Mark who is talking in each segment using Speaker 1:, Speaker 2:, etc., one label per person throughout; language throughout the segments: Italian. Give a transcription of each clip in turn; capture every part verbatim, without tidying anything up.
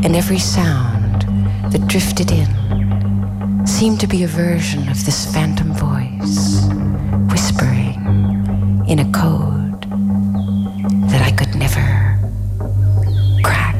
Speaker 1: and every sound that drifted in seemed to be a version of this phantom voice, whispering in a code that I could never crack.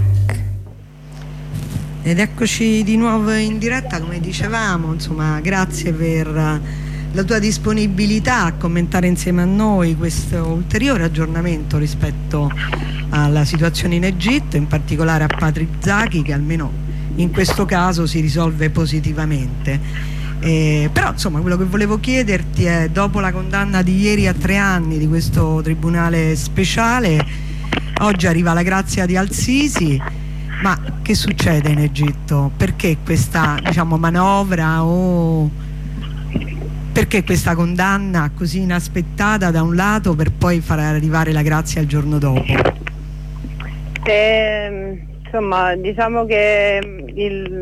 Speaker 2: Ed eccoci di nuovo in diretta, come dicevamo, insomma, grazie per la tua disponibilità a commentare insieme a noi questo ulteriore aggiornamento rispetto alla situazione in Egitto, in particolare a Patrick Zaki, che almeno in questo caso si risolve positivamente. Eh, però insomma quello che volevo chiederti è, dopo la condanna di ieri a tre anni di questo tribunale speciale, oggi arriva la grazia di Al-Sisi, ma che succede in Egitto? Perché questa, diciamo, manovra, o perché questa condanna così inaspettata da un lato per poi far arrivare la grazia il giorno dopo?
Speaker 3: Eh, insomma, diciamo che il,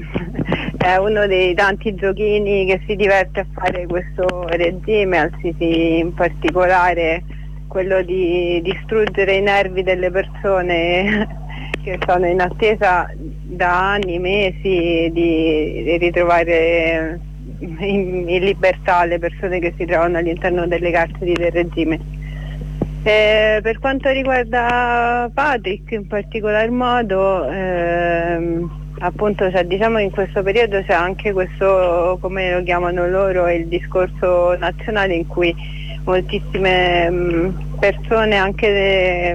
Speaker 3: è uno dei tanti giochini che si diverte a fare questo regime, Al-Sisi in particolare, quello di distruggere i nervi delle persone che sono in attesa da anni, mesi di ritrovare in, in libertà le persone che si trovano all'interno delle carceri del regime. Eh, per quanto riguarda Patrick in particolar modo, ehm, appunto, cioè, diciamo in questo periodo c'è anche questo, come lo chiamano loro, il discorso nazionale, in cui moltissime mh, persone anche de,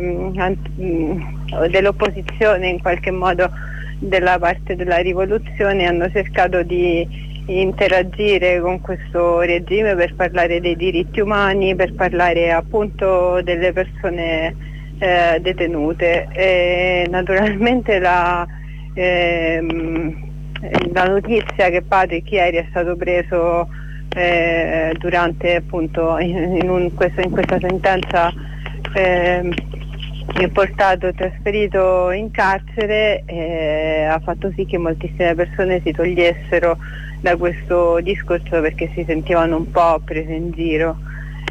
Speaker 3: mh, dell'opposizione, in qualche modo della parte della rivoluzione, hanno cercato di interagire con questo regime per parlare dei diritti umani, per parlare appunto delle persone eh, detenute. E naturalmente la, ehm, la notizia che Patrick ieri è stato preso eh, durante appunto in, in, un, questo, in questa sentenza eh, portato, trasferito in carcere, eh, ha fatto sì che moltissime persone si togliessero da questo discorso perché si sentivano un po' prese in giro,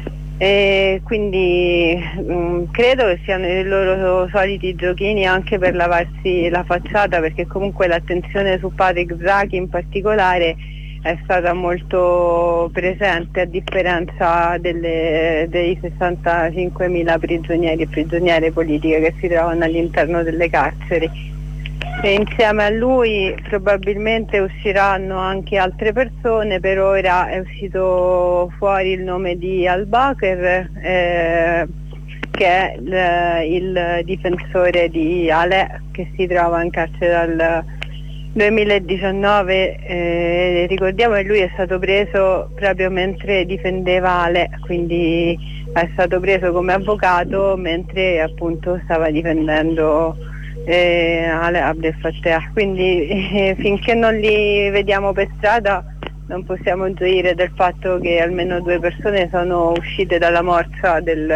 Speaker 3: e quindi mh, credo che siano i loro soliti giochini anche per lavarsi la facciata, perché comunque l'attenzione su Patrick Zaki in particolare è stata molto presente, a differenza delle, dei sessantacinquemila prigionieri e prigioniere politiche che si trovano all'interno delle carceri. E insieme a lui probabilmente usciranno anche altre persone. Per ora è uscito fuori il nome di Al-Bakr, eh, che è il, il difensore di Ale, che si trova in carcere dal duemiladiciannove. Eh, ricordiamo che lui è stato preso proprio mentre difendeva Ale, quindi è stato preso come avvocato mentre appunto stava difendendo Eh, Abdel Fattah, quindi eh, finché non li vediamo per strada non possiamo gioire del fatto che almeno due persone sono uscite dalla morsa del,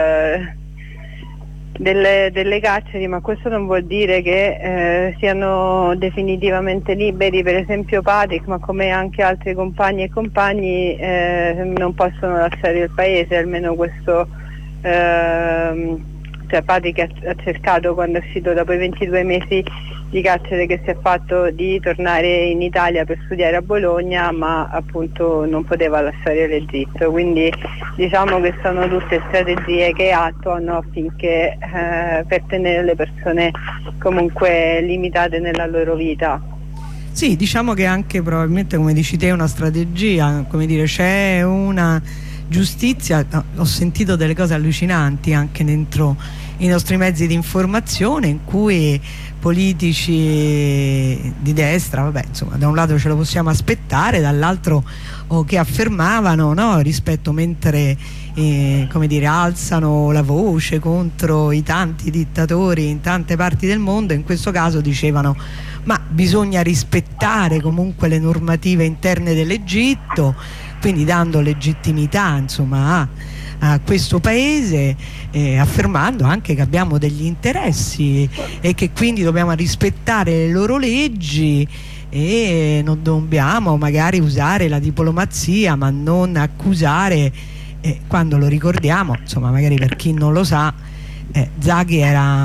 Speaker 3: delle, delle carceri, ma questo non vuol dire che eh, siano definitivamente liberi. Per esempio Patrick, ma come anche altri compagni e compagni, eh, non possono lasciare il paese, almeno questo eh, cioè Patrick ha cercato, quando è uscito dopo i ventidue mesi di carcere che si è fatto, di tornare in Italia per studiare a Bologna, ma appunto non poteva lasciare l'Egitto, quindi diciamo che sono tutte strategie che attuano affinché eh, per tenere le persone comunque limitate nella loro vita.
Speaker 2: Sì, diciamo che anche probabilmente, come dici te, è una strategia, come dire, c'è una giustizia. Ho sentito delle cose allucinanti anche dentro i nostri mezzi di informazione, in cui politici di destra, vabbè, insomma, da un lato ce lo possiamo aspettare, dall'altro oh, che affermavano, no, rispetto, mentre eh, come dire, alzano la voce contro i tanti dittatori in tante parti del mondo, in questo caso dicevano ma bisogna rispettare comunque le normative interne dell'Egitto, quindi dando legittimità, insomma, a, a questo paese, eh, affermando anche che abbiamo degli interessi e che quindi dobbiamo rispettare le loro leggi e non dobbiamo magari usare la diplomazia, ma non accusare, eh, quando lo ricordiamo, insomma, magari per chi non lo sa, eh, Zaki era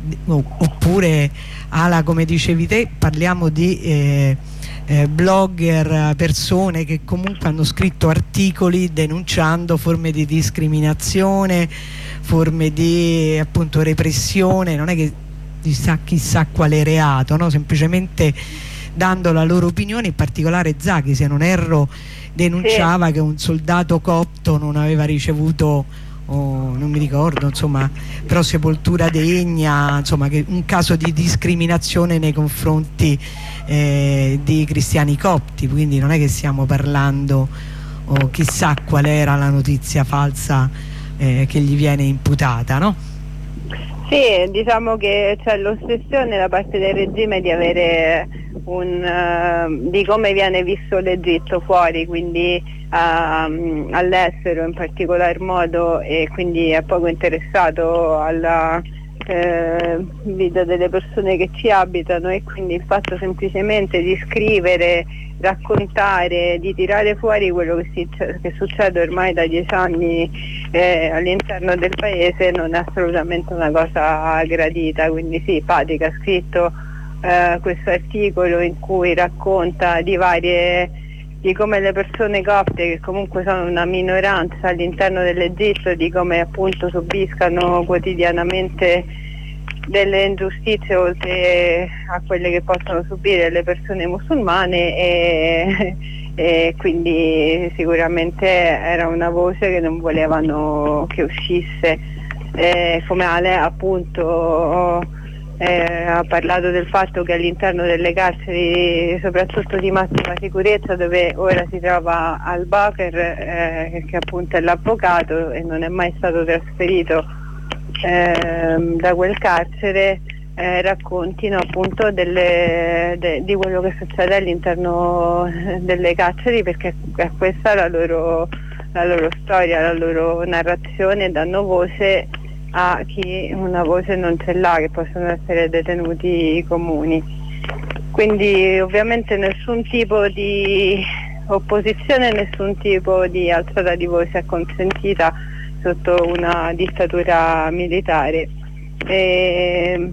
Speaker 2: oppure alla, come dicevi te, parliamo di eh, eh, blogger, persone che comunque hanno scritto articoli denunciando forme di discriminazione, forme di appunto repressione, non è che chissà, chissà quale reato, no? Semplicemente dando la loro opinione. In particolare Zaki, se non erro, denunciava sì. che un soldato copto non aveva ricevuto, oh, non mi ricordo, insomma, però sepoltura degna, insomma, che un caso di discriminazione nei confronti eh, di cristiani copti. Quindi non è che stiamo parlando, oh, chissà qual era la notizia falsa eh, che gli viene imputata, no?
Speaker 3: Sì, diciamo che c'è l'ossessione da parte del regime di avere un uh, di come viene visto l'Egitto fuori, quindi uh, all'estero in particolar modo, e quindi è poco interessato alla eh, vita delle persone che ci abitano, e quindi il fatto semplicemente di scrivere, raccontare, di tirare fuori quello che, si, che succede ormai da dieci anni eh, all'interno del paese non è assolutamente una cosa gradita. Quindi sì, Patrick ha scritto eh, questo articolo in cui racconta di varie di come le persone copte, che comunque sono una minoranza all'interno dell'Egitto, di come appunto subiscano quotidianamente delle ingiustizie oltre a quelle che possono subire le persone musulmane, e, e quindi sicuramente era una voce che non volevano che uscisse. Eh, come Ale appunto eh, ha parlato del fatto che all'interno delle carceri, soprattutto di massima sicurezza, dove ora si trova Al-Bakr, eh, che appunto è l'avvocato e non è mai stato trasferito Eh, da quel carcere, eh, raccontino appunto delle, de, di quello che succede all'interno delle carceri, perché è questa la loro, la loro storia, la loro narrazione. Danno voce a chi una voce non ce l'ha, che possono essere detenuti comuni. Quindi ovviamente nessun tipo di opposizione, nessun tipo di alzata di voce è consentita sotto una dittatura militare. E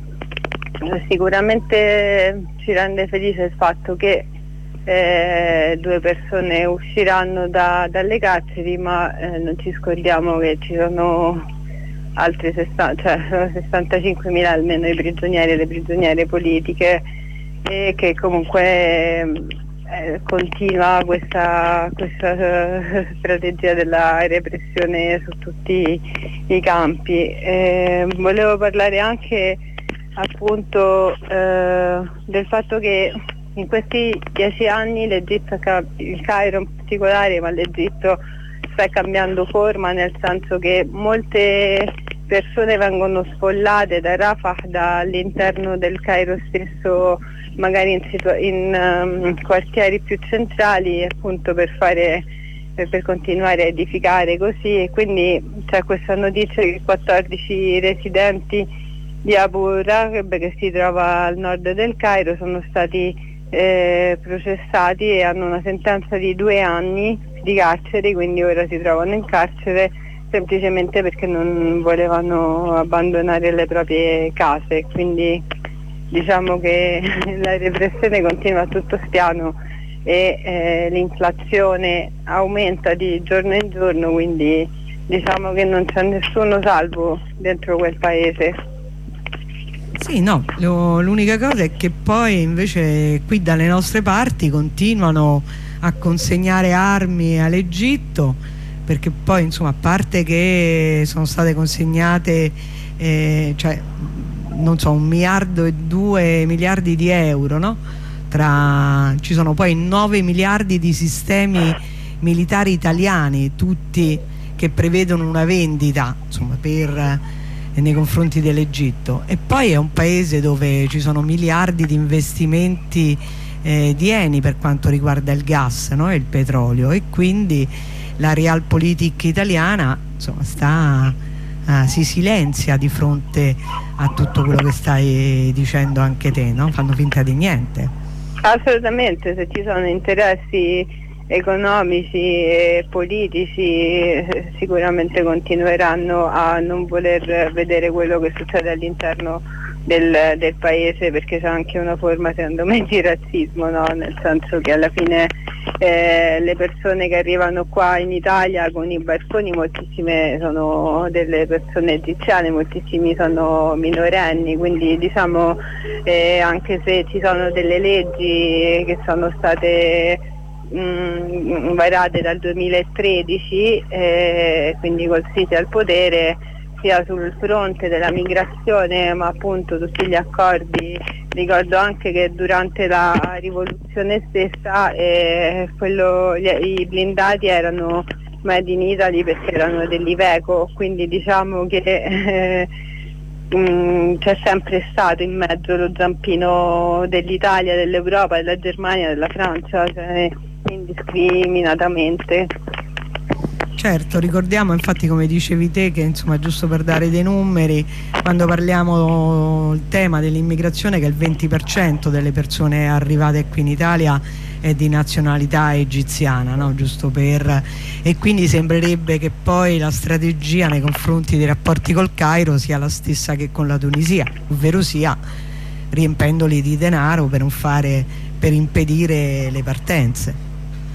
Speaker 3: sicuramente ci rende felice il fatto che eh, due persone usciranno da, dalle carceri, ma eh, non ci scordiamo che ci sono altri sessanta, cioè sono sessantacinquemila almeno i prigionieri e le prigioniere politiche, e che comunque Eh, continua questa, questa uh, strategia della repressione su tutti i campi. Eh, volevo parlare anche appunto eh, del fatto che in questi dieci anni l'Egitto, il Cairo in particolare, ma l'Egitto sta cambiando forma, nel senso che molte persone vengono sfollate da Rafah, dall'interno del Cairo stesso, magari in, in um, quartieri più centrali, appunto per fare per, per continuare a edificare così. E quindi c'è questa notizia che quattordici residenti di Abu Ragheb, che si trova al nord del Cairo, sono stati eh, processati e hanno una sentenza di due anni di carcere, quindi ora si trovano in carcere semplicemente perché non volevano abbandonare le proprie case. Quindi diciamo che la repressione continua a tutto spiano e eh, l'inflazione aumenta di giorno in giorno, quindi diciamo che non c'è nessuno salvo dentro quel paese.
Speaker 2: Sì, no, l'unica cosa è che poi invece qui dalle nostre parti continuano a consegnare armi all'Egitto, perché poi insomma, a parte che sono state consegnate eh, cioè non so, un miliardo e due miliardi di euro, no? Tra, ci sono poi nove miliardi di sistemi militari italiani, tutti che prevedono una vendita, insomma, per, eh, nei confronti dell'Egitto. E poi è un paese dove ci sono miliardi di investimenti eh, di Eni per quanto riguarda il gas, no? E il petrolio, e quindi la realpolitik italiana insomma sta uh, si silenzia di fronte a tutto quello che stai dicendo anche te, no? Fanno finta di niente.
Speaker 3: Assolutamente, se ci sono interessi economici e politici sicuramente continueranno a non voler vedere quello che succede all'interno del, del paese, perché c'è anche una forma secondo me di razzismo, no? Nel senso che alla fine eh, le persone che arrivano qua in Italia con i barconi, moltissime sono delle persone egiziane, moltissimi sono minorenni, quindi diciamo eh, anche se ci sono delle leggi che sono state mh, varate dal duemilatredici, eh, quindi col Sisi al potere, sia sul fronte della migrazione ma appunto tutti gli accordi. Ricordo anche che durante la rivoluzione stessa eh, quello, gli, i blindati erano made in Italy perché erano dell'Iveco, quindi diciamo che eh, mh, c'è sempre stato in mezzo lo zampino dell'Italia, dell'Europa, della Germania, della Francia, cioè indiscriminatamente.
Speaker 2: Certo, ricordiamo infatti, come dicevi te, che insomma, giusto per dare dei numeri, quando parliamo il tema dell'immigrazione, che il venti per cento delle persone arrivate qui in Italia è di nazionalità egiziana, no? Giusto per... e quindi sembrerebbe che poi la strategia nei confronti dei rapporti col Cairo sia la stessa che con la Tunisia, ovvero sia riempendoli di denaro per non fare, per impedire le partenze.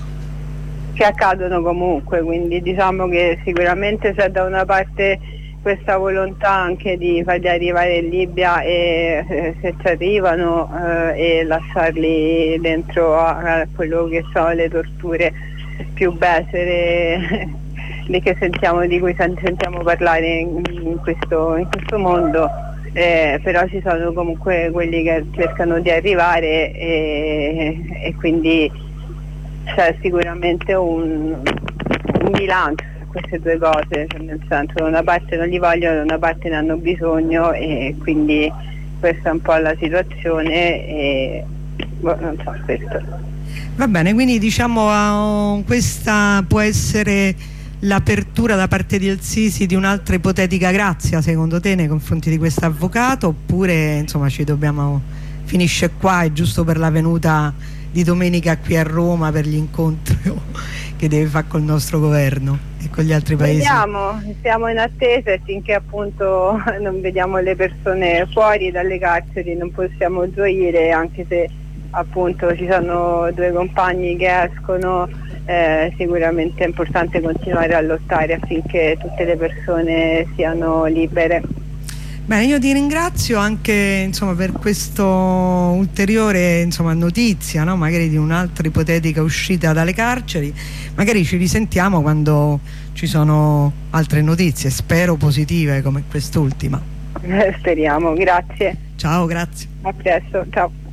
Speaker 3: Che accadono comunque, quindi diciamo che sicuramente c'è da una parte questa volontà anche di farli arrivare in Libia e eh, se ci arrivano eh, e lasciarli dentro a, a quello che sono le torture più becere di, che sentiamo, di cui sentiamo parlare in, in, questo, in questo mondo, eh, però ci sono comunque quelli che cercano di arrivare e, e quindi c'è sicuramente un, un bilancio su queste due cose, cioè nel senso da una parte non li vogliono, da una parte ne hanno bisogno e quindi questa è un po' la situazione e boh, non so, questo.
Speaker 2: Va bene, quindi diciamo uh, questa può essere l'apertura da parte di El Sisi di un'altra ipotetica grazia secondo te nei confronti di questo avvocato, oppure insomma ci dobbiamo, finisce qua, è giusto per la venuta di domenica qui a Roma per gli incontri che deve fare col nostro governo e con gli altri paesi?
Speaker 3: Vediamo, siamo in attesa e finché appunto non vediamo le persone fuori dalle carceri non possiamo gioire, anche se appunto ci sono due compagni che escono, eh, sicuramente è importante continuare a lottare affinché tutte le persone siano libere.
Speaker 2: Bene, io ti ringrazio anche insomma, per questo ulteriore insomma, notizia, no? Magari di un'altra ipotetica uscita dalle carceri. Magari ci risentiamo quando ci sono altre notizie, spero positive come quest'ultima.
Speaker 3: Speriamo, grazie.
Speaker 2: Ciao, grazie.
Speaker 3: A presto, ciao.